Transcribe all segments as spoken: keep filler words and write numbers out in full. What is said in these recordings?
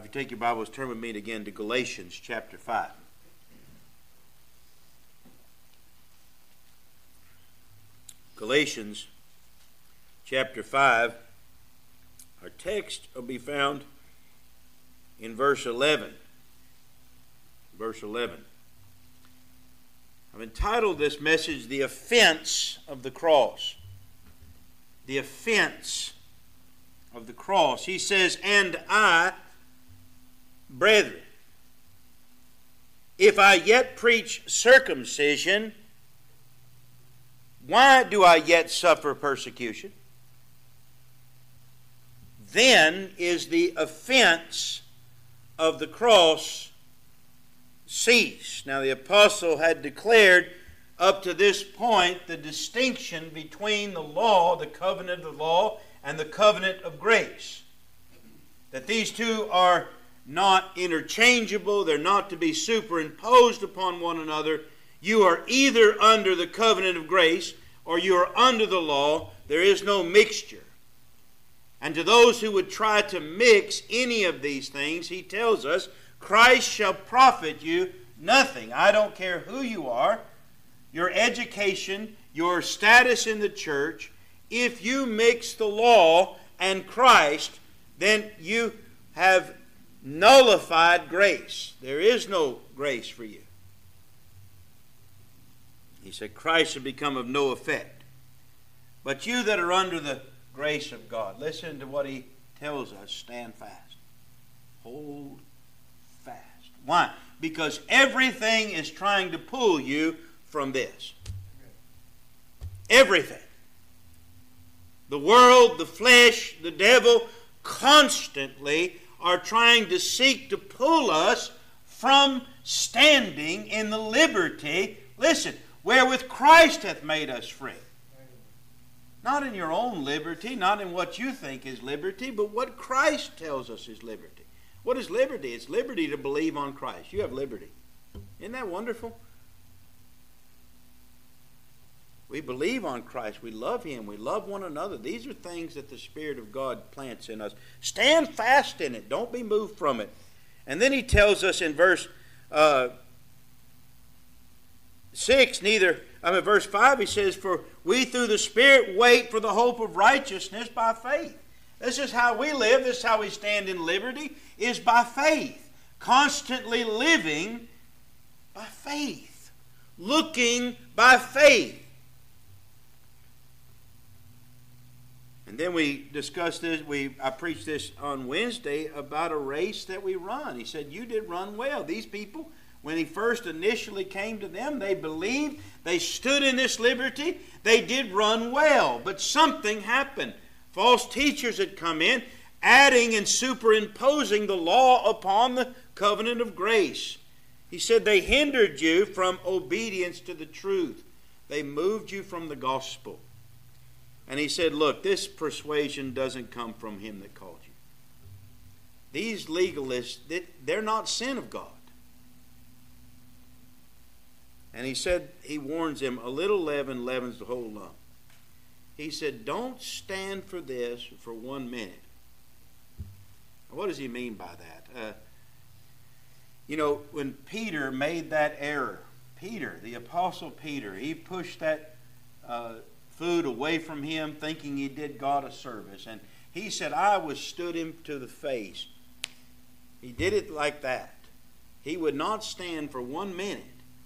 if you take your Bibles, turn with me again to Galatians chapter five. Galatians chapter five. Our text will be found in verse eleven. Verse eleven. I've entitled this message, The Offense of the Cross. The offense of the cross. He says, and I, brethren, if I yet preach circumcision, why do I yet suffer persecution? Then is the offense of the cross ceased. Now the apostle had declared up to this point the distinction between the law, the covenant of the law, and the covenant of grace. That these two are not interchangeable, they're not to be superimposed upon one another. You are either under the covenant of grace or you are under the law. There is no mixture. And to those who would try to mix any of these things, he tells us, Christ shall profit you nothing. I don't care who you are, your education, your status in the church. If you mix the law and Christ, then you have nullified grace. There is no grace for you. He said, Christ should become of no effect. But you that are under the grace of God, listen to what he tells us, stand fast. Hold fast. Why? Because everything is trying to pull you from this. Everything. The world, the flesh, the devil constantly are trying to seek to pull us from standing in the liberty, listen, wherewith Christ hath made us free. Not in your own liberty, not in what you think is liberty, but what Christ tells us is liberty. What is liberty? It's liberty to believe on Christ. You have liberty. Isn't that wonderful? We believe on Christ. We love Him. We love one another. These are things that the Spirit of God plants in us. Stand fast in it. Don't be moved from it. And then he tells us in verse uh, six, neither, I mean verse five, he says, for we through the Spirit wait for the hope of righteousness by faith. This is how we live. This is how we stand in liberty, is by faith. Constantly living by faith. Looking by faith. And then we discussed this, we I preached this on Wednesday about a race that we run. He said, you did run well. These people, when he first initially came to them, they believed, they stood in this liberty, they did run well. But something happened. False teachers had come in, adding and superimposing the law upon the covenant of grace. He said they hindered you from obedience to the truth. They moved you from the gospel. And he said, look, this persuasion doesn't come from him that called you. These legalists, they're not sin of God. And he said, he warns them, a little leaven leavens the whole lump. He said, don't stand for this for one minute. What does he mean by that? Uh, you know, when Peter made that error, Peter, the Apostle Peter, he pushed that uh, food away from him thinking he did God a service. And he said, I withstood him to the face. He did it like that. He would not stand for one minute.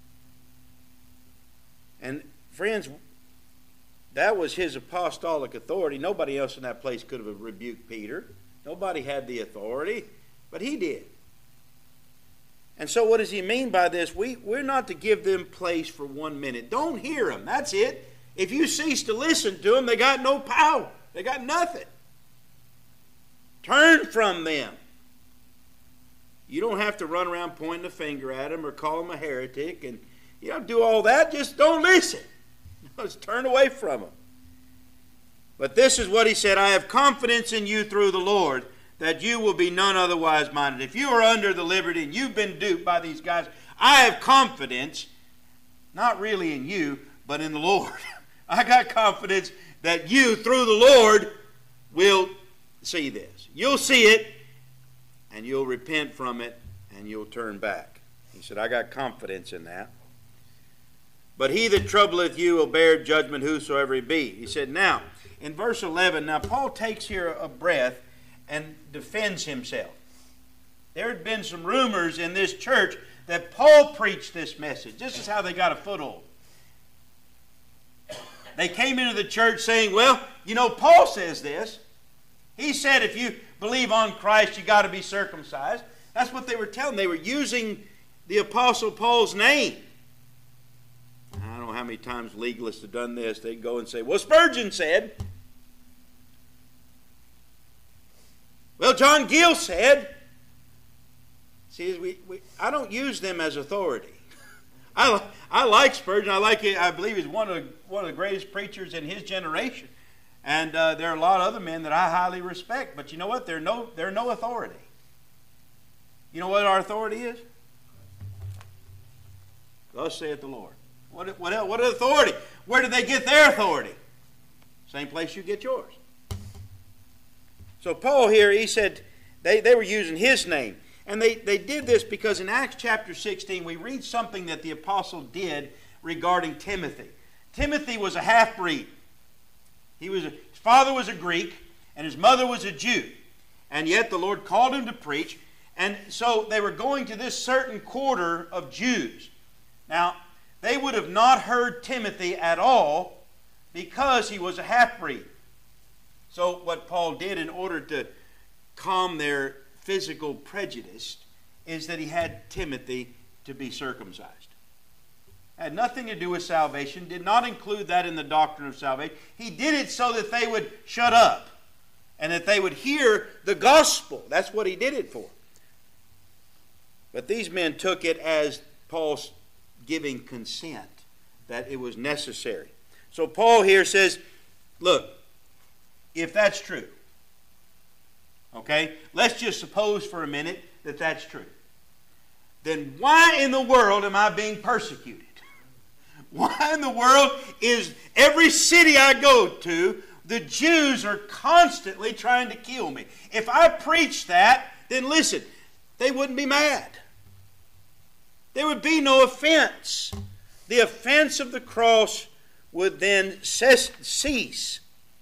And friends, that was his apostolic authority. Nobody else in that place could have rebuked Peter. Nobody had the authority, but he did. And so what does he mean by this? We, we're not to give them place for one minute. Don't hear them. That's it. If you cease to listen to them, they got no power. They got nothing. Turn from them. You don't have to run around pointing a finger at them or call them a heretic. And you don't do all that. Just don't listen. Just turn away from them. But this is what he said, I have confidence in you through the Lord, that you will be none otherwise minded. If you are under the liberty and you've been duped by these guys, I have confidence, not really in you, but in the Lord. I got confidence that you, through the Lord, will see this. You'll see it, and you'll repent from it, and you'll turn back. He said, I got confidence in that. But he that troubleth you will bear judgment whosoever he be. He said, now, in verse eleven, now Paul takes here a breath and defends himself. There had been some rumors in this church that Paul preached this message. This is how they got a foothold. They came into the church saying, well, you know, Paul says this. He said if you believe on Christ, you got to be circumcised. That's what they were telling. They were using the Apostle Paul's name. I don't know how many times legalists have done this. They go and say, well, Spurgeon said. Well, John Gill said. See, we, we, I don't use them as authority. I, I like Spurgeon. I like it. I believe he's one of the, one of the greatest preachers in his generation. And uh, there are a lot of other men that I highly respect. But you know what? They're no, they're no authority. You know what our authority is? Thus saith the Lord. What, what, what authority? Where did they get their authority? Same place you get yours. So Paul here, he said they, they were using his name. And they, they did this because in Acts chapter sixteen, we read something that the apostle did regarding Timothy. Timothy was a half-breed. He was a, his father was a Greek, and his mother was a Jew. And yet the Lord called him to preach. And so they were going to this certain quarter of Jews. Now, they would have not heard Timothy at all because he was a half-breed. So what Paul did in order to calm their physical prejudice is that he had Timothy to be circumcised. Had nothing to do with salvation, did not include that in the doctrine of salvation. He did it so that they would shut up and that they would hear the gospel. That's what he did it for. But these men took it as Paul's giving consent, that it was necessary. So Paul here says, look, if that's true, okay, let's just suppose for a minute that that's true. Then why in the world am I being persecuted? Why in the world is every city I go to, the Jews are constantly trying to kill me? If I preach that, then listen, they wouldn't be mad. There would be no offense. The offense of the cross would then cease.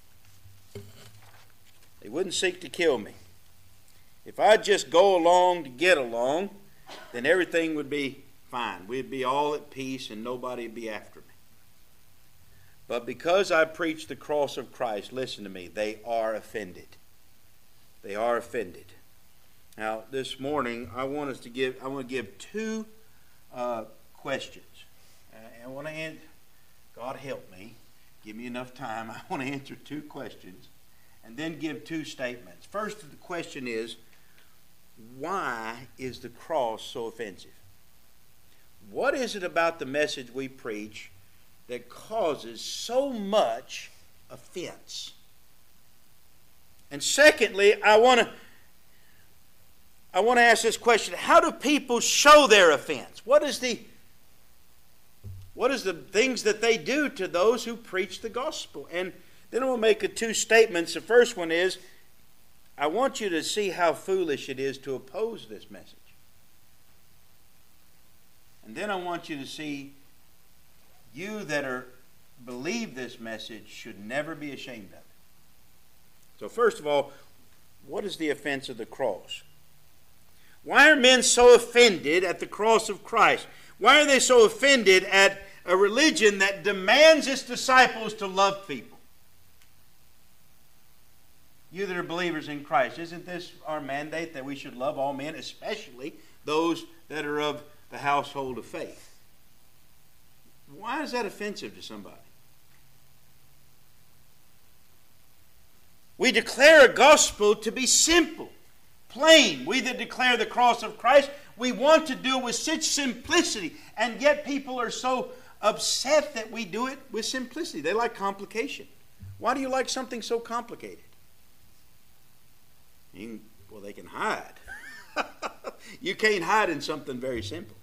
They wouldn't seek to kill me. If I just go along to get along, then everything would be fine. We'd be all at peace and nobody would be after me. But because I preach the cross of Christ, listen to me, they are offended. They are offended. Now, this morning, I want us to give, I want to give two uh, questions. I want to answer, God help me, give me enough time. I want to answer two questions and then give two statements. First, the question is, why is the cross so offensive? What is it about the message we preach that causes so much offense? And secondly, I want to I want to ask this question: how do people show their offense? What is the what is the things that they do to those who preach the gospel? And then we'll make a two statements. The first one is, I want you to see how foolish it is to oppose this message. And then I want you to see you that are believe this message should never be ashamed of it. So first of all, what is the offense of the cross? Why are men so offended at the cross of Christ? Why are they so offended at a religion that demands its disciples to love people? You that are believers in Christ, isn't this our mandate that we should love all men, especially those that are of the household of faith? Why is that offensive to somebody? We declare a gospel to be simple, plain. We that declare the cross of Christ, we want to do it with such simplicity, and yet people are so upset that we do it with simplicity. They like complication. Why do you like something so complicated? You can, well, they can hide. You can't hide in something very simple.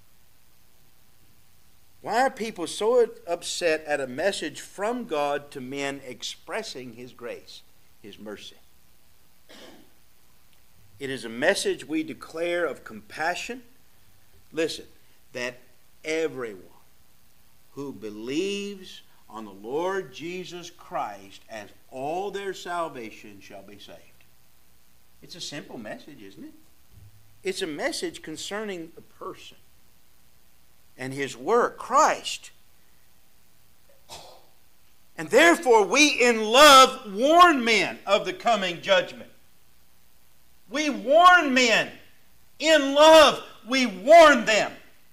Why are people so upset at a message from God to men expressing His grace, His mercy? It is a message we declare of compassion. Listen, that everyone who believes on the Lord Jesus Christ as all their salvation shall be saved. It's a simple message, isn't it? It's a message concerning a person and his work, Christ. And therefore we in love warn men of the coming judgment. We warn men. In love, we warn them.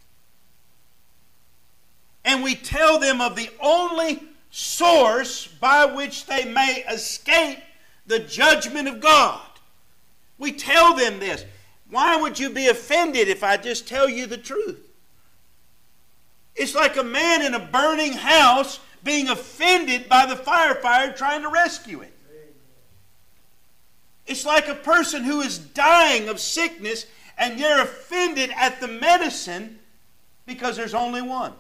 And we tell them of the only source by which they may escape the judgment of God. We tell them this. Why would you be offended if I just tell you the truth? It's like a man in a burning house being offended by the firefighter trying to rescue it. It's like a person who is dying of sickness and you're offended at the medicine because there's only one.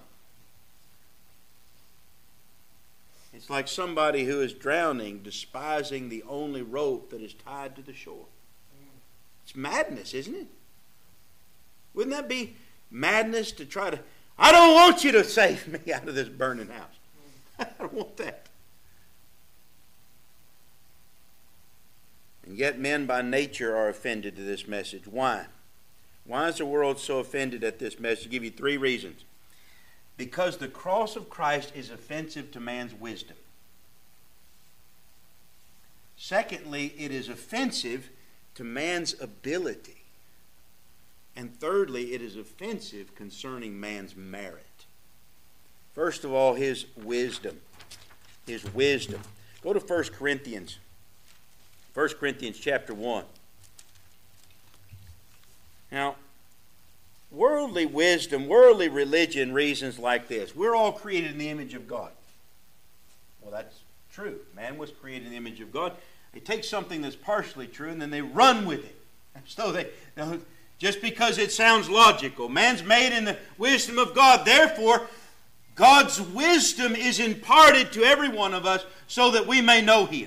It's like somebody who is drowning, despising the only rope that is tied to the shore. It's madness, isn't it? Wouldn't that be madness to try to... I don't want you to save me out of this burning house. I don't want that. And yet men by nature are offended to this message. Why? Why is the world so offended at this message? I'll give you three reasons. Because the cross of Christ is offensive to man's wisdom. Secondly, it is offensive to man's ability. And thirdly, it is offensive concerning man's merit. First of all, his wisdom. His wisdom. Go to First Corinthians. First Corinthians chapter one. Now, worldly wisdom, worldly religion reasons like this. We're all created in the image of God. Well, that's true. Man was created in the image of God. They take something that's partially true and then they run with it. So they, just because it sounds logical. Man's made in the wisdom of God. Therefore, God's wisdom is imparted to every one of us so that we may know Him.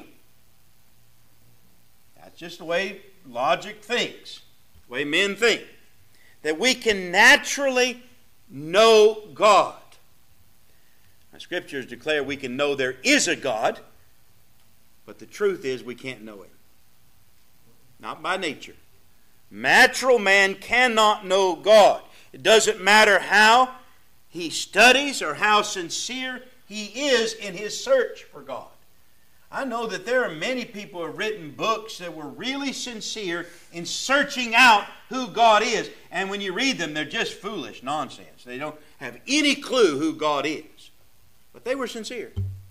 That's just the way logic thinks. The way men think. That we can naturally know God. Now, Scriptures declare we can know there is a God, but the truth is we can't know Him. Not by nature. Natural man cannot know God. It doesn't matter how he studies or how sincere he is in his search for God. I know that there are many people who have written books that were really sincere in searching out who God is. And when you read them, they're just foolish nonsense. They don't have any clue who God is. But they were sincere.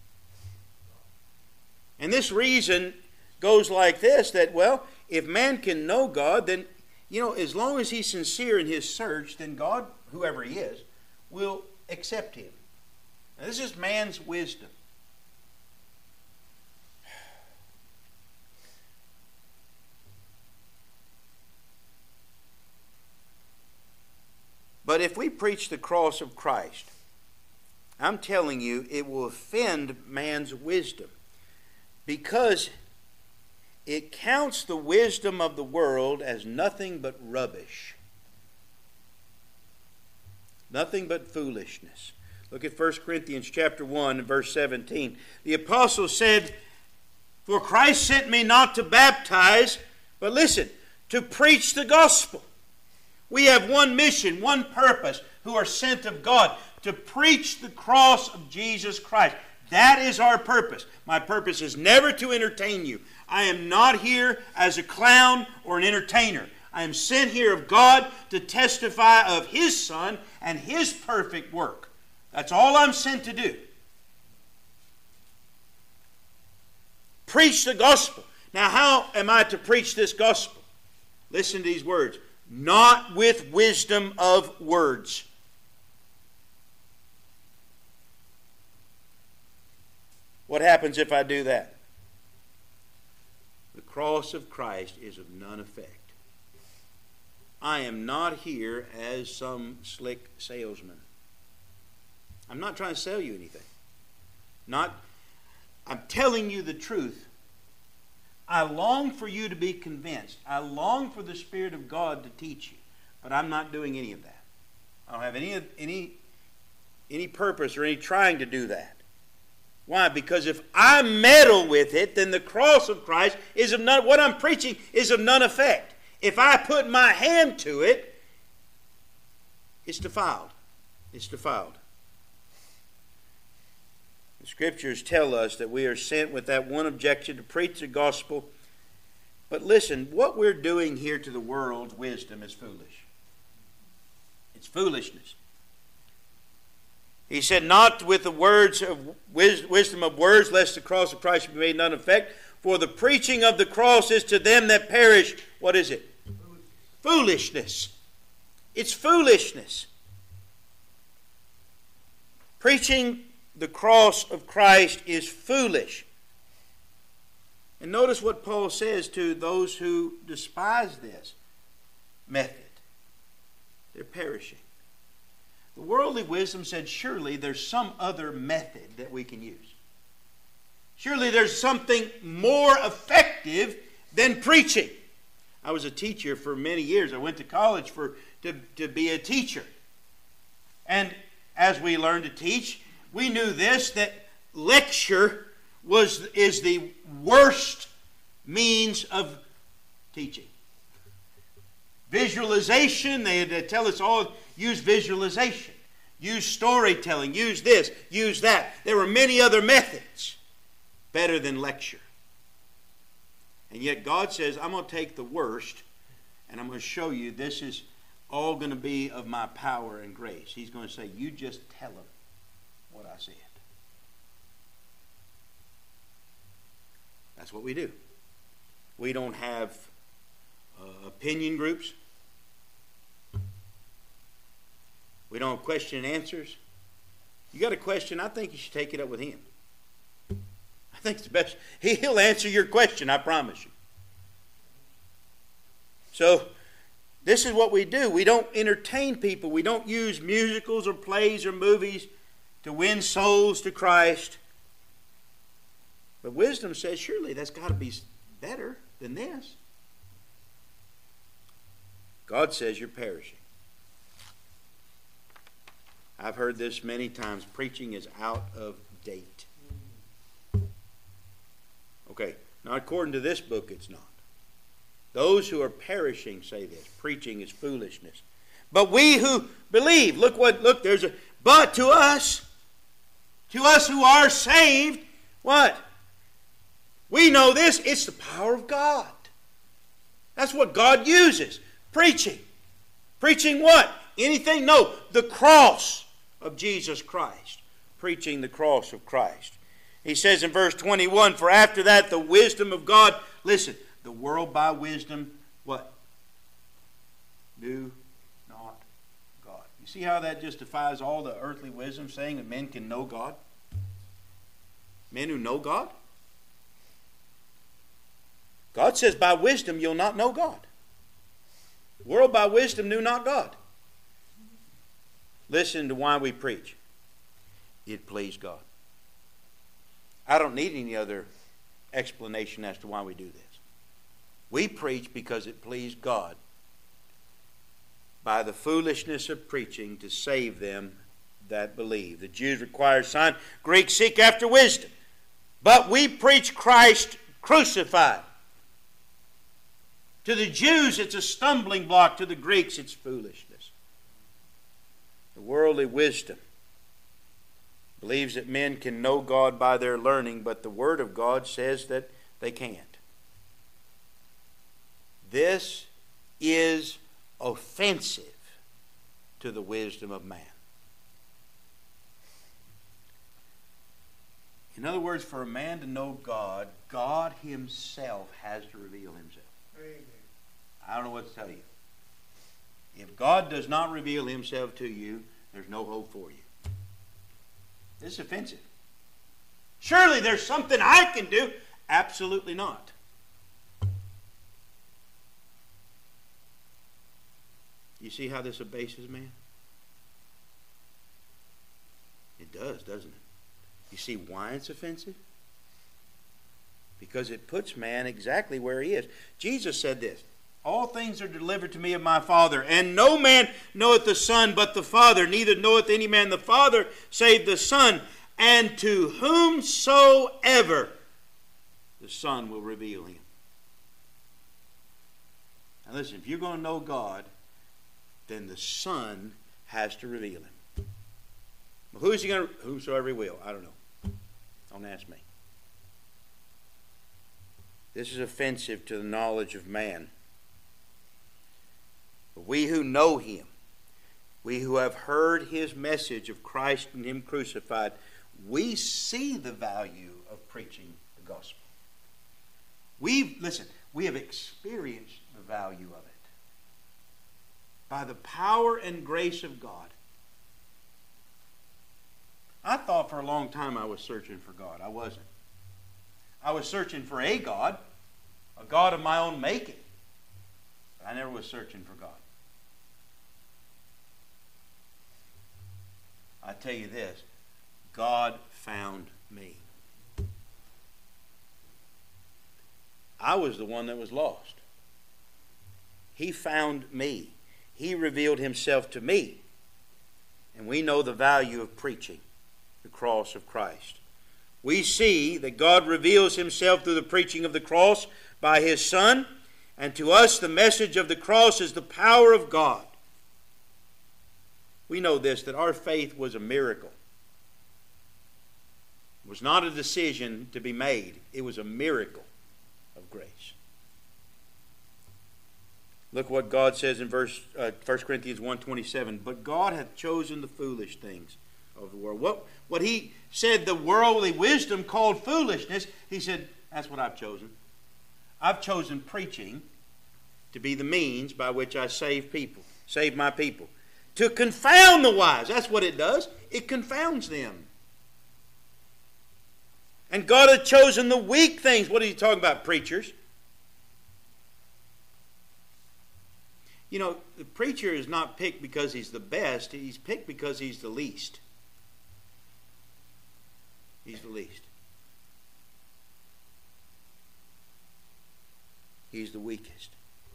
And this reason goes like this, that, well, if man can know God, then, you know, as long as he's sincere in his search, then God, whoever he is, will accept him. Now, this is man's wisdom. But if we preach the cross of Christ, I'm telling you, it will offend man's wisdom, because it counts the wisdom of the world as nothing but rubbish. Nothing but foolishness. Look at First Corinthians chapter one, verse seventeen. The apostle said, "For Christ sent me not to baptize, but listen, to preach the gospel." We have one mission, one purpose, who are sent of God, to preach the cross of Jesus Christ. That is our purpose. My purpose is never to entertain you. I am not here as a clown or an entertainer. I am sent here of God to testify of His Son and His perfect work. That's all I'm sent to do. Preach the gospel. Now, how am I to preach this gospel? Listen to these words. Not with wisdom of words. What happens if I do that? The cross of Christ is of none effect. I am not here as some slick salesman. I'm not trying to sell you anything. Not, I'm telling you the truth. I long for you to be convinced. I long for the Spirit of God to teach you. But I'm not doing any of that. I don't have any, any, any purpose or any trying to do that. Why? Because if I meddle with it, then the cross of Christ is of none, what I'm preaching is of none effect. If I put my hand to it, it's defiled. It's defiled. The Scriptures tell us that we are sent with that one objection to preach the gospel. But listen, what we're doing here to the world's wisdom is foolish. It's foolishness. He said, not with the words of wisdom of words, lest the cross of Christ be made none effect. For the preaching of the cross is to them that perish, what is it? Foolishness. It's foolishness. Preaching the cross of Christ is foolish. And notice what Paul says to those who despise this method. They're perishing. The worldly wisdom said, surely there's some other method that we can use. Surely there's something more effective than preaching. I was a teacher for many years. I went to college for to, to be a teacher. And as we learned to teach, we knew this, that lecture was is the worst means of teaching. Visualization, they tell us all, use visualization, use storytelling, use this, use that. There were many other methods better than lecture. And yet God says, I'm going to take the worst and I'm going to show you this is all going to be of my power and grace. He's going to say, you just tell them what I said. That's what we do. We don't have uh, opinion groups. We don't have question and answers. You got a question, I think you should take it up with him. I think it's the best. He'll answer your question, I promise you. So, this is what we do. We don't entertain people. We don't use musicals or plays or movies to win souls to Christ. But wisdom says, surely that's got to be better than this. God says you're perishing. I've heard this many times. Preaching is out of date. Okay, now according to this book, it's not. Those who are perishing say this. Preaching is foolishness. But we who believe, look what, look, there's a, but to us, to us who are saved, what? We know this, it's the power of God. That's what God uses. Preaching. Preaching what? Anything? No, the cross of Jesus Christ. Preaching the cross of Christ. He says in verse twenty-one, for after that the wisdom of God, listen, the world by wisdom, what? Knew not God. You see how that just defies all the earthly wisdom, saying that men can know God? Men who know God? God says by wisdom you'll not know God. The world by wisdom knew not God. Listen to why we preach. It pleased God. I don't need any other explanation as to why we do this. We preach because it pleased God by the foolishness of preaching to save them that believe. The Jews require a sign. Greeks seek after wisdom. But we preach Christ crucified. To the Jews, it's a stumbling block. To the Greeks, it's foolishness. The worldly wisdom believes that men can know God by their learning, but the Word of God says that they can't. This is offensive to the wisdom of man. In other words, for a man to know God, God himself has to reveal himself. Amen. I don't know what to tell you. If God does not reveal himself to you, there's no hope for you. This is offensive. Surely there's something I can do. Absolutely not. You see how this abases man? It does, doesn't it? You see why it's offensive? Because it puts man exactly where he is. Jesus said this, all things are delivered to me of my Father, and no man knoweth the Son but the Father, neither knoweth any man the Father save the Son, and to whomsoever the Son will reveal him. Now listen, if you're going to know God, then the Son has to reveal him. Well, who is he going to? Whosoever he will. I don't know. Don't ask me. This is offensive to the knowledge of man. But we who know him, we who have heard his message of Christ and him crucified, we see the value of preaching the gospel. We've, listen, we have experienced the value of it. By the power and grace of God. I thought for a long time I was searching for God. I wasn't. I was searching for a God, a God of my own making. But I never was searching for God. I tell you this, God found me. I was the one that was lost. He found me. He revealed himself to me. And we know the value of preaching the cross of Christ. We see that God reveals himself through the preaching of the cross by his Son, and to us the message of the cross is the power of God. We know this, that our faith was a miracle. It was not a decision to be made. It was a miracle of grace. Look what God says in verse uh, First Corinthians one twenty-seven. But God hath chosen the foolish things of the world. What, what he said the worldly wisdom called foolishness, he said, that's what I've chosen. I've chosen preaching to be the means by which I save people, save my people. To confound the wise. That's what it does. It confounds them. And God had chosen the weak things. What are you talking about, preachers? You know, the preacher is not picked because he's the best. He's picked because he's the least. He's the least. He's the weakest.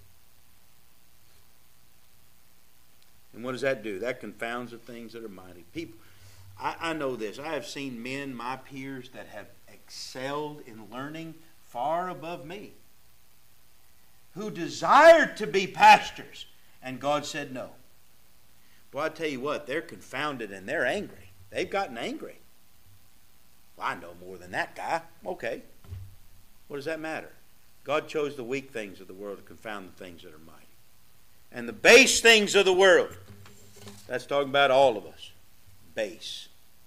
And what does that do? That confounds the things that are mighty. People, I, I know this. I have seen men, my peers, that have excelled in learning far above me, who desired to be pastors, and God said no. Well, I tell you what, they're confounded and they're angry. They've gotten angry. Well, I know more than that guy. Okay. What does that matter? God chose the weak things of the world to confound the things that are mighty. And the base things of the world, that's talking about all of us. Base.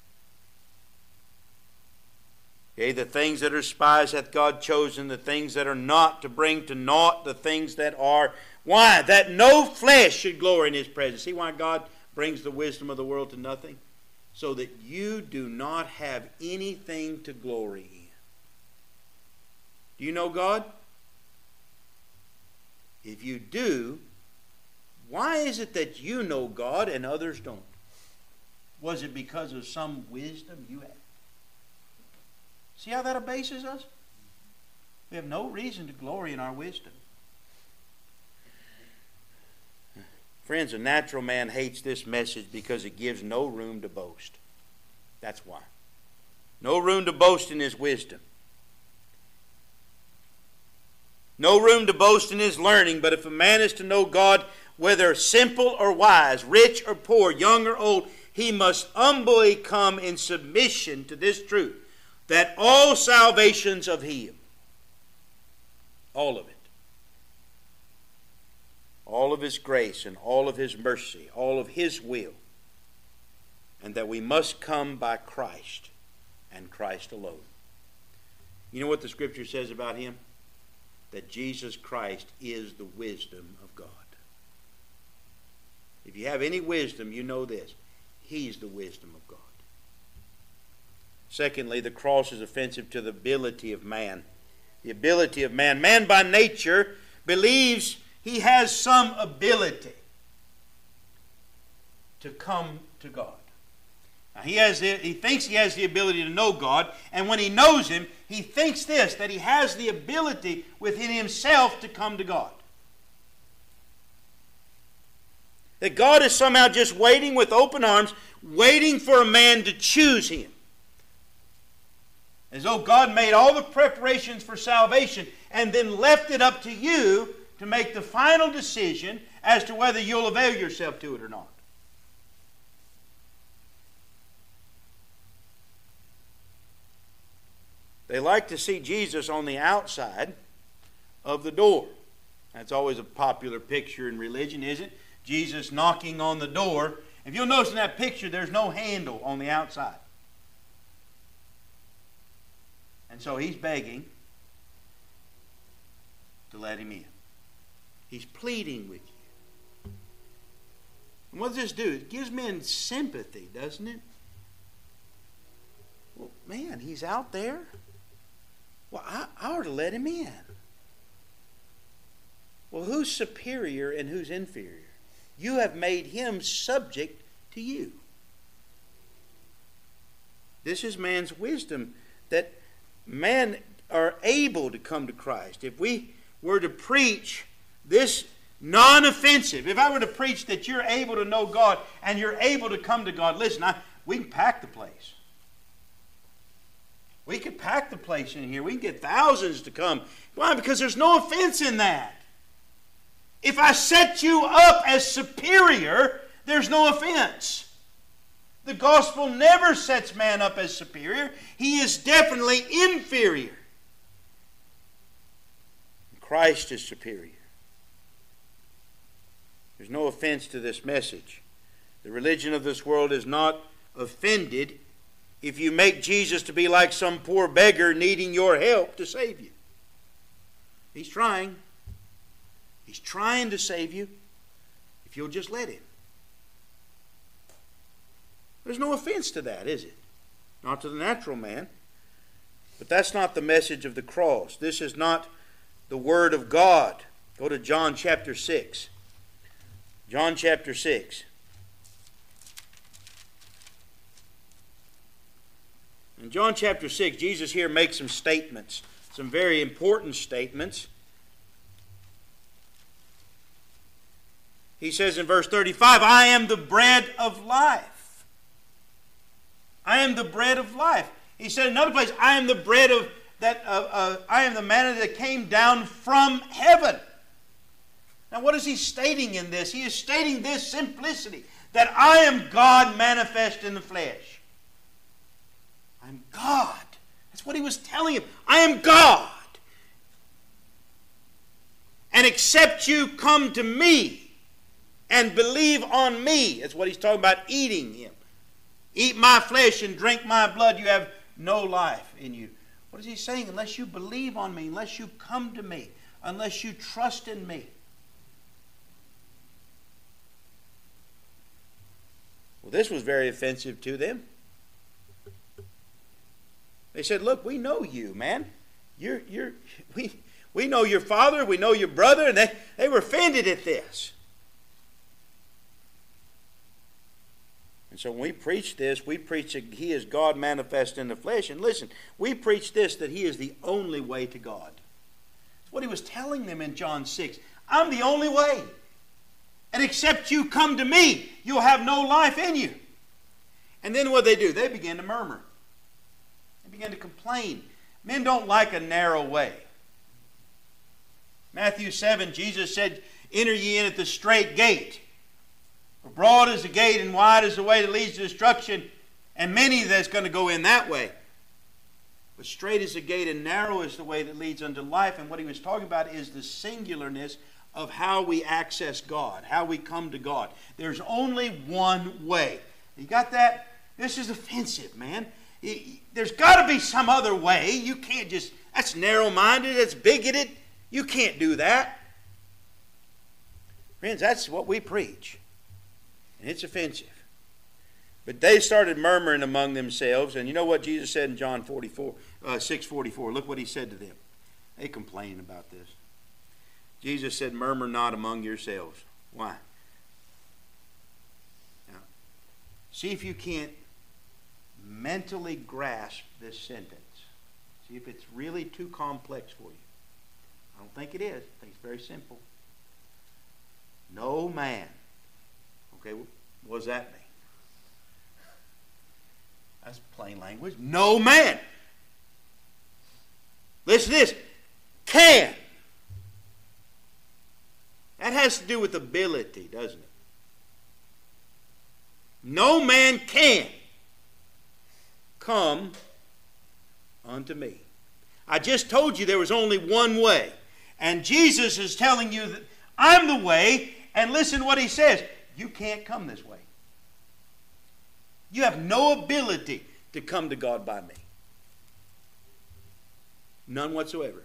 Okay, the things that are spies hath God chosen, the things that are not, to bring to naught the things that are. Why? That no flesh should glory in his presence. See why God brings the wisdom of the world to nothing? So that you do not have anything to glory in. Do you know God? If you do, why is it that you know God and others don't? Was it because of some wisdom you had? See how that abases us? We have no reason to glory in our wisdom. Friends, a natural man hates this message because it gives no room to boast. That's why. No room to boast in his wisdom. No room to boast in his learning, but if a man is to know God, whether simple or wise, rich or poor, young or old, he must humbly come in submission to this truth, that all salvation's of him. All of it. All of his grace and all of his mercy, all of his will. And that we must come by Christ and Christ alone. You know what the Scripture says about him? That Jesus Christ is the wisdom of God. If you have any wisdom, you know this. He's the wisdom of God. Secondly, the cross is offensive to the ability of man. The ability of man. Man by nature believes he has some ability to come to God. Now, he, has the, he thinks he has the ability to know God, and when he knows Him, he thinks this, that he has the ability within himself to come to God. That God is somehow just waiting with open arms, waiting for a man to choose Him. As though God made all the preparations for salvation and then left it up to you to make the final decision as to whether you'll avail yourself to it or not. They like to see Jesus on the outside of the door. That's always a popular picture in religion, isn't it? Jesus knocking on the door. If you'll notice in that picture, there's no handle on the outside. And so He's begging to let Him in. He's pleading with you. And what does this do? It gives men sympathy, doesn't it? Well, man, He's out there. Well, I, I ought to let Him in. Well, who's superior and who's inferior? You have made Him subject to you. This is man's wisdom, that men are able to come to Christ. If we were to preach this non-offensive, if I were to preach that you're able to know God and you're able to come to God, listen, I, we can pack the place. We could pack the place in here. We can get thousands to come. Why? Because there's no offense in that. If I set you up as superior, there's no offense. The gospel never sets man up as superior. He is definitely inferior. Christ is superior. There's no offense to this message. The religion of this world is not offended if you make Jesus to be like some poor beggar needing your help to save you. He's trying. He's trying to save you if you'll just let Him. There's no offense to that, is it? Not to the natural man. But that's not the message of the cross. This is not the Word of God. Go to John chapter six. John chapter six. In John chapter six, Jesus here makes some statements, some very important statements. He says in verse thirty-five, I am the bread of life. I am the bread of life. He said in another place, I am the bread of that. Uh, uh, I am the manna that came down from heaven. Now, what is he stating in this? He is stating this simplicity, that I am God manifest in the flesh. I'm God. That's what he was telling him. I am God. And except you come to me and believe on me. That's what he's talking about, eating him. Eat my flesh and drink my blood, you have no life in you. What is he saying? Unless you believe on me, unless you come to me, unless you trust in me. Well, this was very offensive to them. They said, look, we know you, man. You're, you're, we, we know your father, we know your brother, and they, they were offended at this. And so when we preach this, we preach that He is God manifest in the flesh. And listen, we preach this, that He is the only way to God. That's what He was telling them in John six. I'm the only way. And except you come to me, you'll have no life in you. And then what they do? They begin to murmur. They begin to complain. Men don't like a narrow way. Matthew seven, Jesus said, enter ye in at the straight gate. For broad is the gate and wide is the way that leads to destruction, and many that's going to go in that way. But straight is the gate and narrow is the way that leads unto life. And what he was talking about is the singularness of how we access God, how we come to God. There's only one way. You got that? This is offensive, man. There's got to be some other way. You can't just, that's narrow-minded, that's bigoted. You can't do that. Friends, that's what we preach. And it's offensive. But they started murmuring among themselves. And you know what Jesus said in John forty-four, uh, six forty-four? Look what He said to them. They complained about this. Jesus said, murmur not among yourselves. Why? Now, see if you can't mentally grasp this sentence. See if it's really too complex for you. I don't think it is. I think it's very simple. No man. Okay, what does that mean? That's plain language. No man. Listen to this. Can. That has to do with ability, doesn't it? No man can come unto me. I just told you there was only one way. And Jesus is telling you that I'm the way. And listen to what he says. You can't come this way. You have no ability to come to God by me. None whatsoever.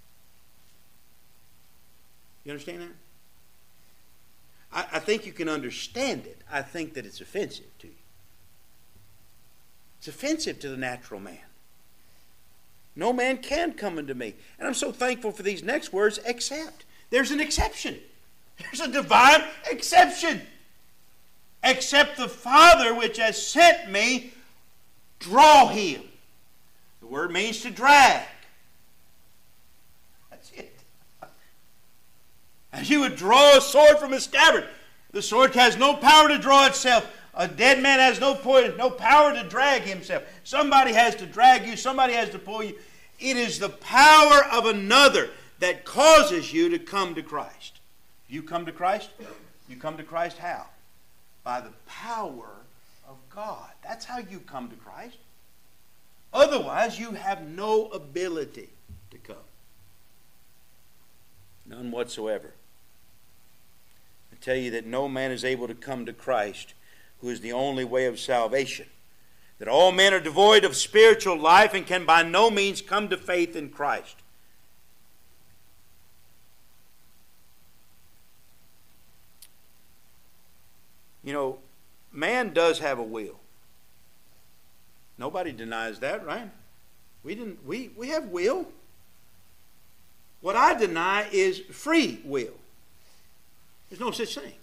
You understand that? I, I think you can understand it. I think that it's offensive to you. It's offensive to the natural man. No man can come unto me. And I'm so thankful for these next words, except. There's an exception. There's a divine exception. Except the Father which has sent me draw him. The word means to drag. That's it. As you would draw a sword from a scabbard. The sword has no power to draw itself. A dead man has no, point, no power to drag himself. Somebody has to drag you. Somebody has to pull you. It is the power of another that causes you to come to Christ. You come to Christ? You come to Christ how? By the power of God. That's how you come to Christ. Otherwise, you have no ability to come. None whatsoever. I tell you that no man is able to come to Christ, who is the only way of salvation. That all men are devoid of spiritual life and can by no means come to faith in Christ. You know, man does have a will. Nobody denies that, right? We didn't we, we have will. What I deny is free will. There's no such thing.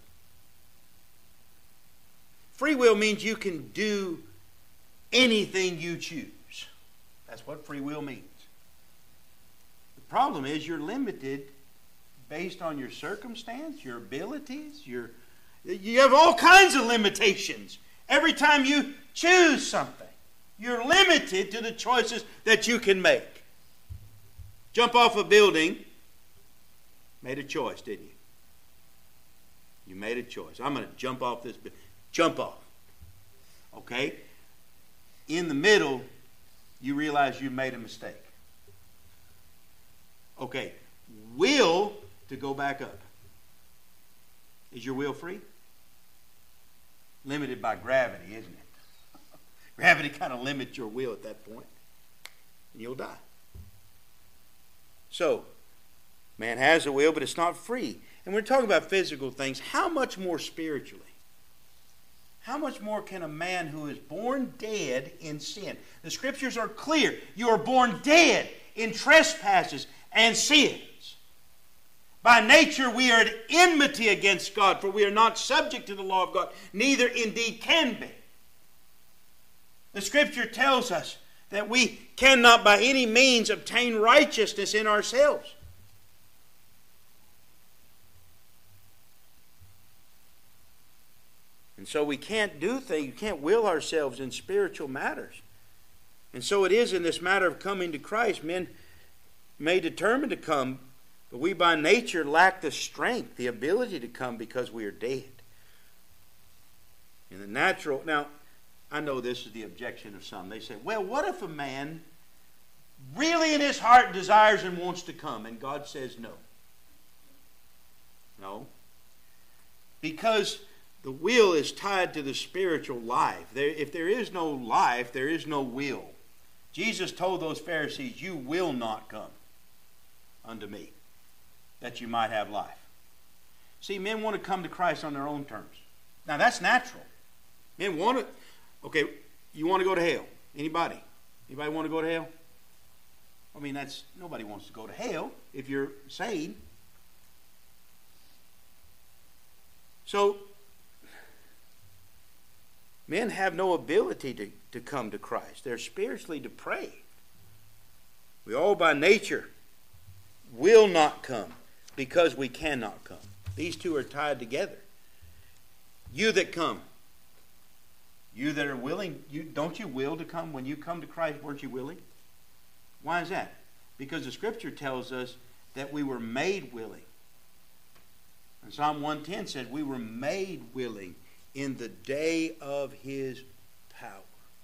Free will means you can do anything you choose. That's what free will means. The problem is you're limited based on your circumstance, your abilities, your you have all kinds of limitations. Every time you choose something, you're limited to the choices that you can make. Jump off a building, made a choice, didn't you? You made a choice. I'm going to jump off this building. Jump off. Okay? In the middle, you realize you made a mistake. Okay. Will to go back up. Is your will free? Limited by gravity, isn't it? Gravity kind of limits your will at that point. And you'll die. So, man has a will, but it's not free. And we're talking about physical things. How much more spiritually? How much more can a man who is born dead in sin? The scriptures are clear. You are born dead in trespasses and sins. By nature we are at enmity against God, for we are not subject to the law of God, neither indeed can be. The scripture tells us that we cannot by any means obtain righteousness in ourselves. And so we can't do things, we can't will ourselves in spiritual matters. And so it is in this matter of coming to Christ. Men may determine to come, but we by nature lack the strength, the ability to come because we are dead. In the natural, now, I know this is the objection of some. They say, well, what if a man really in his heart desires and wants to come, and God says no? No. Because the will is tied to the spiritual life. There, if there is no life, there is no will. Jesus told those Pharisees, you will not come unto me, that you might have life. See, men want to come to Christ on their own terms. Now, that's natural. Men want to, okay, you want to go to hell. Anybody? Anybody want to go to hell? I mean, that's, nobody wants to go to hell if you're sane. So, Men have no ability to, to come to Christ. They're spiritually depraved. We all by nature will not come because we cannot come. These two are tied together. You that come, you that are willing, you don't you will to come? When you come to Christ, weren't you willing? Why is that? Because the Scripture tells us that we were made willing. And Psalm one ten said we were made willing in the day of His power.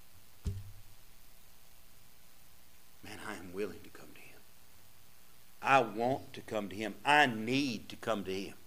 Man, I am willing to come to Him. I want to come to Him. I need to come to Him.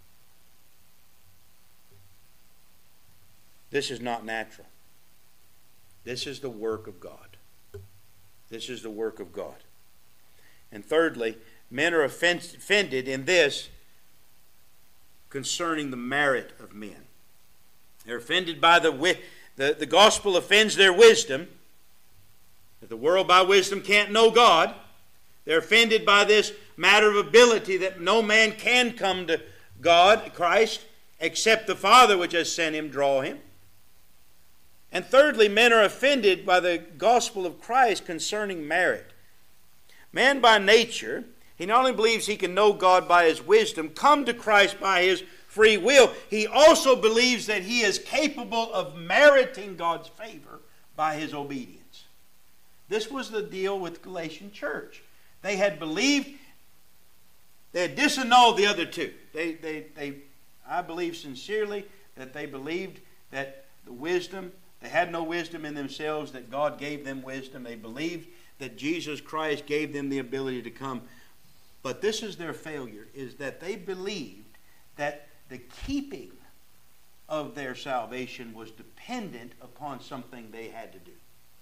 This is not natural. This is the work of God. This is the work of God. And thirdly, men are offended in this concerning the merit of men. They're offended by the, the, the gospel offends their wisdom. That the world by wisdom can't know God. They're offended by this matter of ability that no man can come to God, Christ, except the Father which has sent Him draw him. And thirdly, men are offended by the gospel of Christ concerning merit. Man by nature, he not only believes he can know God by his wisdom, come to Christ by his free will, he also believes that he is capable of meriting God's favor by his obedience. This was the deal with Galatian church. They had believed, they had disannulled the other two. They, they, they, I believe sincerely that they believed that the wisdom, they had no wisdom in themselves, that God gave them wisdom. They believed that Jesus Christ gave them the ability to come. But this is their failure, is that they believed that the keeping of their salvation was dependent upon something they had to do.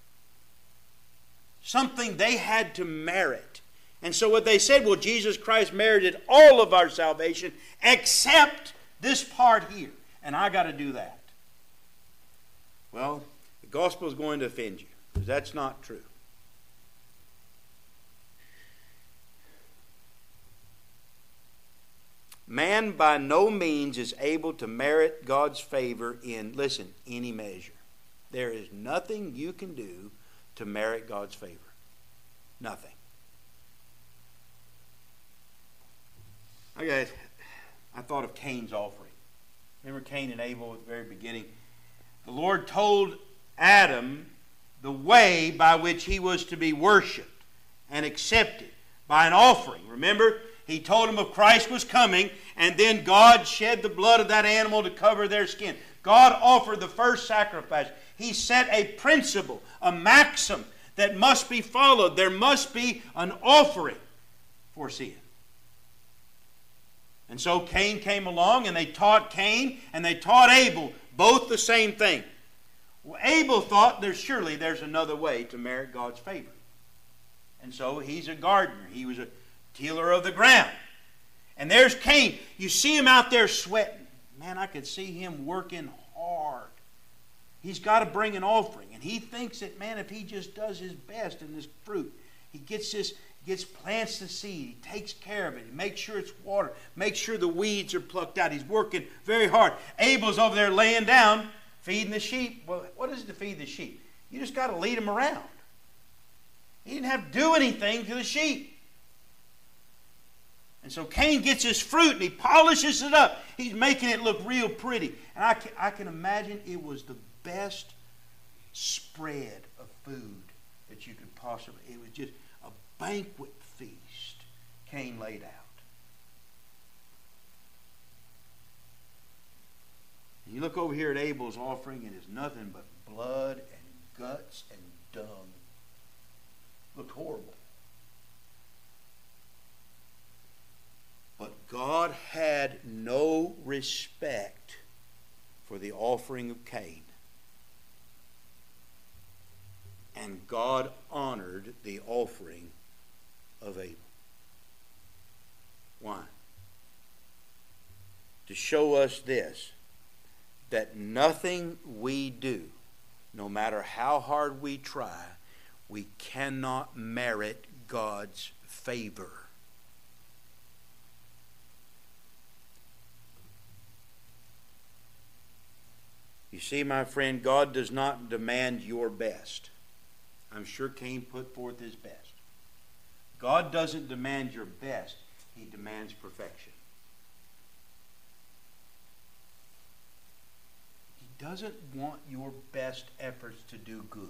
Something they had to merit. And so what they said, well, Jesus Christ merited all of our salvation except this part here. And I got to do that. Well, the gospel is going to offend you, because that's not true. Man by no means is able to merit God's favor in, listen, any measure. There is nothing you can do to merit God's favor. Nothing. I got, I thought of Cain's offering. Remember Cain and Abel at the very beginning? The Lord told Adam the way by which he was to be worshipped and accepted by an offering. Remember? He told him of Christ was coming, and then God shed the blood of that animal to cover their skin. God offered the first sacrifice. He set a principle, a maxim that must be followed. There must be an offering for sin. And so Cain came along, and they taught Cain, and they taught Abel both the same thing. Well, Abel thought there's surely there's another way to merit God's favor. And so he's a gardener. He was a tiller of the ground. And there's Cain. You see him out there sweating. Man, I could see him working hard. He's got to bring an offering. And he thinks that, man, if he just does his best in this fruit, he gets this, gets plants the seed, he takes care of it, he makes sure it's watered, makes sure the weeds are plucked out. He's working very hard. Abel's over there laying down, feeding the sheep. Well, what is it to feed the sheep? You just got to lead them around. He didn't have to do anything to the sheep. And so Cain gets his fruit and he polishes it up. He's making it look real pretty. And I can, I can imagine it was the best spread of food that you could possibly. It was just a banquet feast Cain laid out. And you look over here at Abel's offering, and it's nothing but blood and guts and dung. Looked horrible. But God had no respect for the offering of Cain. And God honored the offering of Abel. Why? To show us this, that nothing we do, no matter how hard we try, we cannot merit God's favor. You You see, my friend, God does not demand your best. I'm sure Cain put forth his best. God doesn't demand your best. He demands perfection. He doesn't want your best efforts to do good.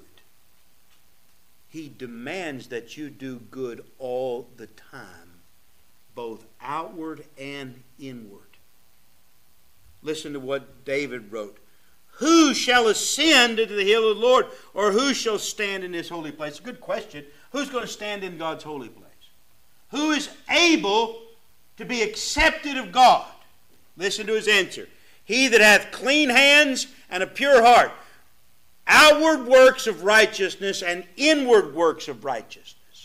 He demands that you do good all the time, both outward and inward. Listen to what David wrote. Who shall ascend into the hill of the Lord, or who shall stand in his holy place? It's a good question. Who's going to stand in God's holy place? Who is able to be accepted of God? Listen to his answer. He that hath clean hands and a pure heart, outward works of righteousness and inward works of righteousness,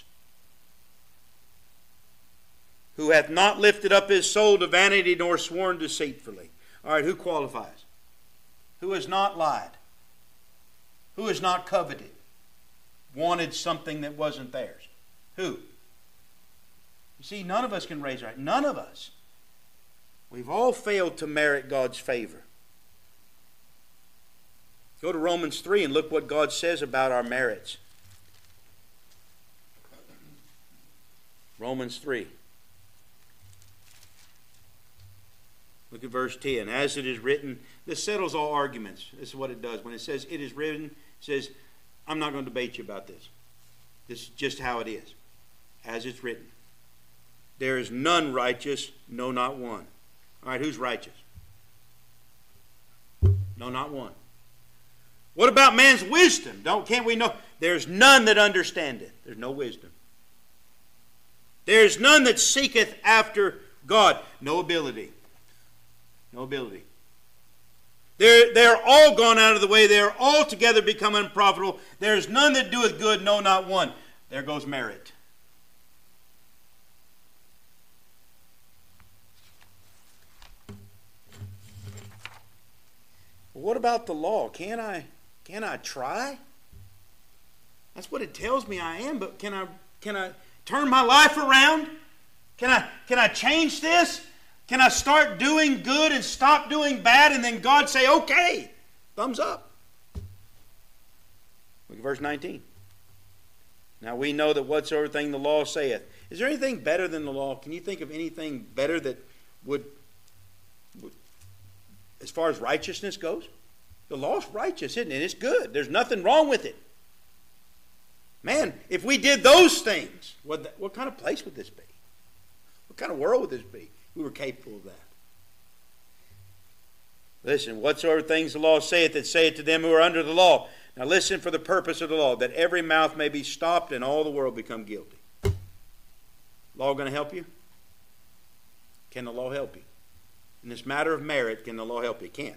who hath not lifted up his soul to vanity nor sworn deceitfully. All right, who qualifies? Who has not lied? Who has not coveted? Wanted something that wasn't theirs? Who? You see, none of us can raise right. None of us. We've all failed to merit God's favor. Go to Romans three and look what God says about our merits. Romans three. Look at verse ten. As it is written, this settles all arguments. This is what it does. When it says it is written, it says, I'm not going to debate you about this. This is just how it is. As it's written. There is none righteous, no, not one. All right, who's righteous? No, not one. What about man's wisdom? Don't, can't we know? There's none that understandeth. There's no wisdom. There's none that seeketh after God. No ability. No ability. They're, they're all gone out of the way. They're all together become unprofitable. There's none that doeth good, no, not one. There goes merit. What about the law? Can I, can I try? That's what it tells me I am, but can I, can I turn my life around? Can I, can I change this? Can I start doing good and stop doing bad and then God say, okay, thumbs up? Look at verse nineteen. Now we know that whatsoever thing the law saith. Is there anything better than the law? Can you think of anything better that would, would as far as righteousness goes? The law's righteous, isn't it? It's good. There's nothing wrong with it. Man, if we did those things, what, what kind of place would this be? What kind of world would this be? We were capable of that. Listen, whatsoever things the law saith, it saith to them who are under the law. Now listen for the purpose of the law, that every mouth may be stopped and all the world become guilty. Law going to help you? Can the law help you? In this matter of merit, can the law help you? It can't.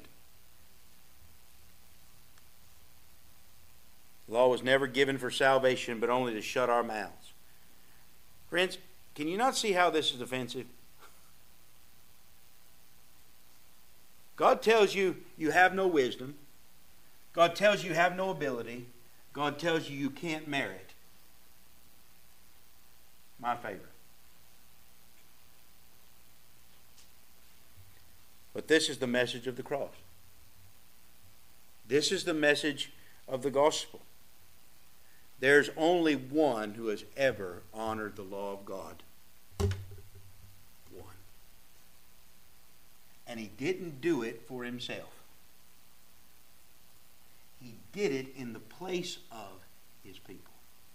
The law was never given for salvation, but only to shut our mouths. Friends, can you not see how this is offensive? God tells you you have no wisdom. God tells you you have no ability. God tells you you can't merit. My favorite. But this is the message of the cross. This is the message of the gospel. There's only one who has ever honored the law of God. One. And he didn't do it for himself. He did it in the place of his people.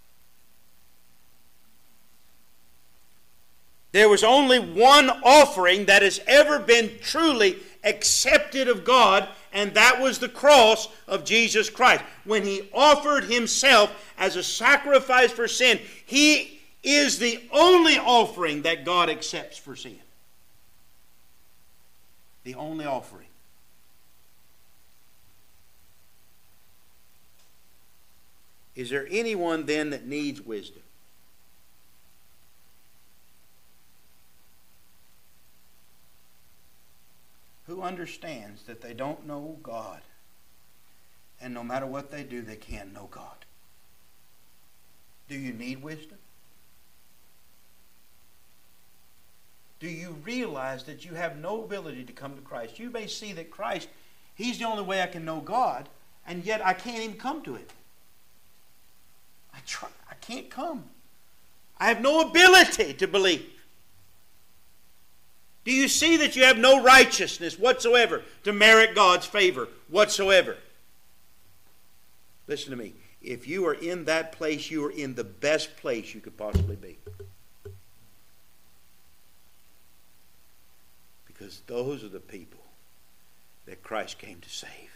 There was only one offering that has ever been truly accepted of God, and that was the cross of Jesus Christ. When he offered himself as a sacrifice for sin, he is the only offering that God accepts for sin. The only offering. Is there anyone then that needs wisdom? Who understands that they don't know God, and no matter what they do, they can't know God? Do you need wisdom? Do you realize that you have no ability to come to Christ? You may see that Christ, He He's the only way I can know God, and yet I can't even come to it. I try, I can't come. I have no ability to believe. Do you see that you have no righteousness whatsoever to merit God's favor whatsoever? Listen to me. If you are in that place, you are in the best place you could possibly be. Because those are the people that Christ came to save.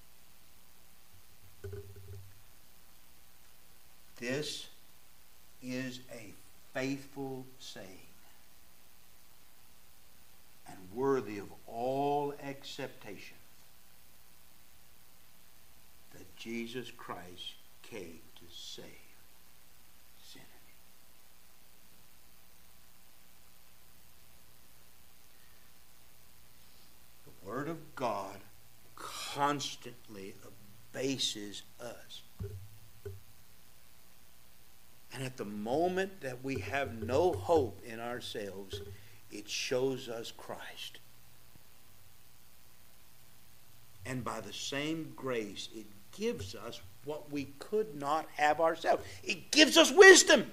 This is a faithful saying and worthy of all acceptation that Jesus Christ came to save sinners. The Word of God constantly abases us. And at the moment that we have no hope in ourselves, it shows us Christ. And by the same grace, it gives us what we could not have ourselves. It gives us wisdom.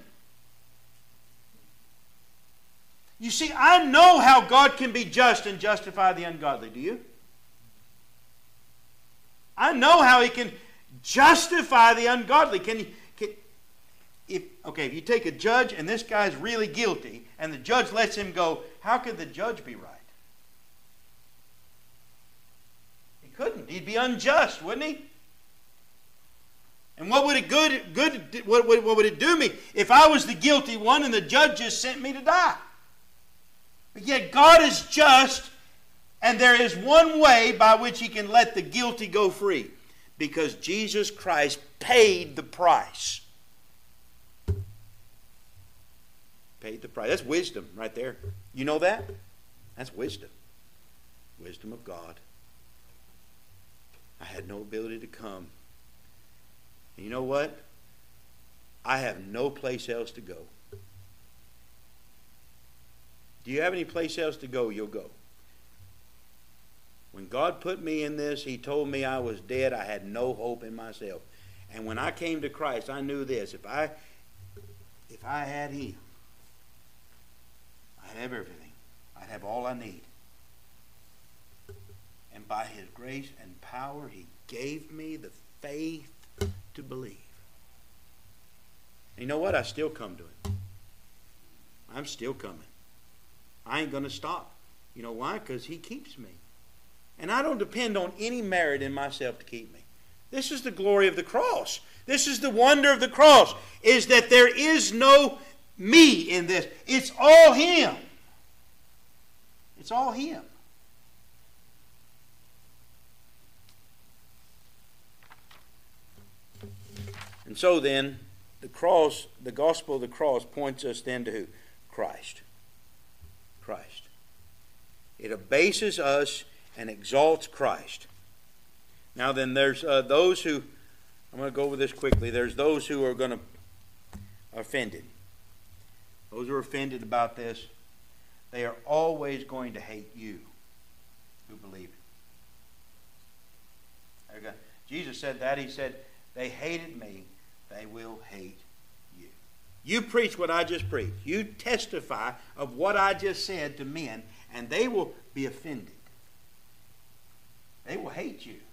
You see, I know how God can be just and justify the ungodly. Do you? I know how He can justify the ungodly. Can He? Can, if okay, if you take a judge and this guy's really guilty, and the judge lets him go, how could the judge be right? He couldn't. He'd be unjust, wouldn't he? And what would it good good what, what, what would it do me if I was the guilty one and the judge just sent me to die? But yet God is just, and there is one way by which He can let the guilty go free, because Jesus Christ paid the price. Paid the price. That's wisdom right there. You know that? That's wisdom. Wisdom of God. I had no ability to come. And you know what? I have no place else to go. Do you have any place else to go? You'll go. When God put me in this, He told me I was dead. I had no hope in myself. And when I came to Christ, I knew this. If I, if I had Him, I'd have everything. I'd have all I need. And by His grace and power, He gave me the faith to believe. And you know what? I still come to Him. I'm still coming. I ain't going to stop. You know why? Because He keeps me. And I don't depend on any merit in myself to keep me. This is the glory of the cross. This is the wonder of the cross, is that there is no me in this. It's all Him. It's all Him. And so then, the cross, the gospel of the cross points us then to who? Christ. Christ. It abases us and exalts Christ. Now then, there's uh, those who, I'm going to go over this quickly. There's those who are going to offended. Those who are offended about this, they are always going to hate you who believe it. Okay. Jesus said that. He said, they hated me, they will hate you. You preach what I just preached. You testify of what I just said to men, and they will be offended. They will hate you.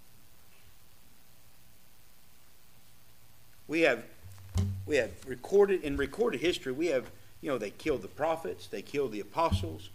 We have, we have recorded, in recorded history, we have, you know, they killed the prophets, they killed the apostles.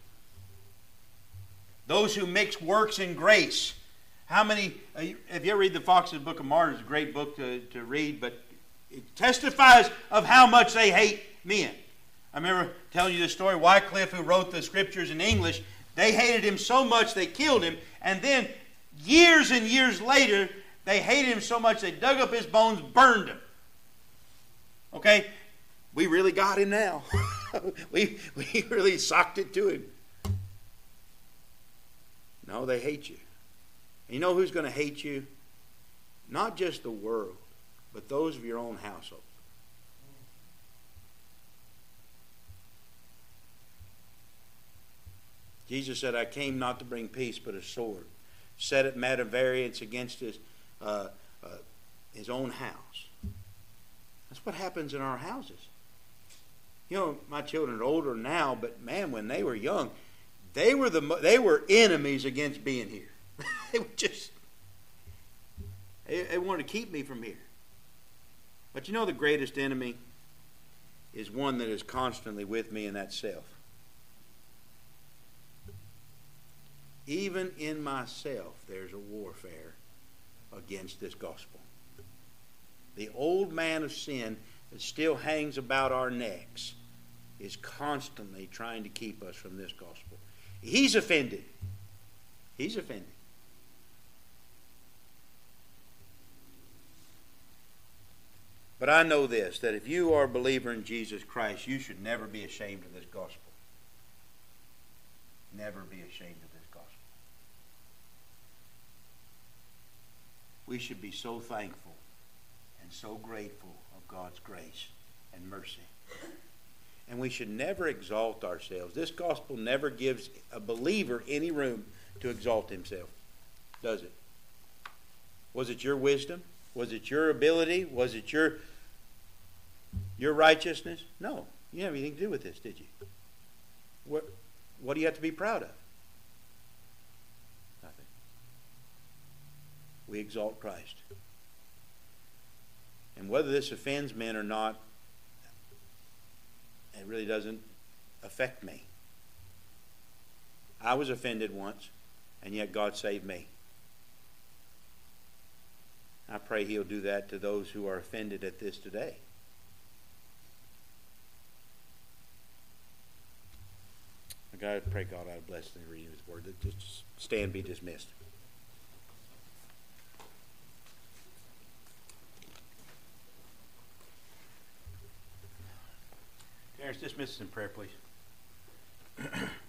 Those who mix works and grace. How many, uh, if you ever read the Fox's Book of Martyrs, it's a great book to, to read, but it testifies of how much they hate men. I remember telling you this story, Wycliffe, who wrote the scriptures in English, they hated him so much they killed him, and then years and years later, they hated him so much they dug up his bones, burned him. Okay? We really got him now. we, we really socked it to him. No, they hate you. And you know who's going to hate you? Not just the world, but those of your own household. Jesus said, I came not to bring peace, but a sword. set at mad variance against his, uh, uh, his own house. That's what happens in our houses. You know, my children are older now, but man, when they were young, they were the they were enemies against being here. They were just they, they wanted to keep me from here. But you know, the greatest enemy is one that is constantly with me, and that's self. Even in myself, there's a warfare against this gospel. The old man of sin that still hangs about our necks is constantly trying to keep us from this gospel. He's offended. He's offended. But I know this, that if you are a believer in Jesus Christ, you should never be ashamed of this gospel. Never be ashamed of this gospel. We should be so thankful and so grateful of God's grace and mercy. And we should never exalt ourselves. This gospel never gives a believer any room to exalt himself, does it? Was it your wisdom? Was it your ability? Was it your, your righteousness? No. You didn't have anything to do with this, did you? What, what do you have to be proud of? Nothing. We exalt Christ. And whether this offends men or not, it really doesn't affect me. I was offended once, and yet God saved me. I pray He'll do that to those who are offended at this today. I pray God I bless the reading of His Word. Just stand, be dismissed. Terrence, dismiss us in prayer, please.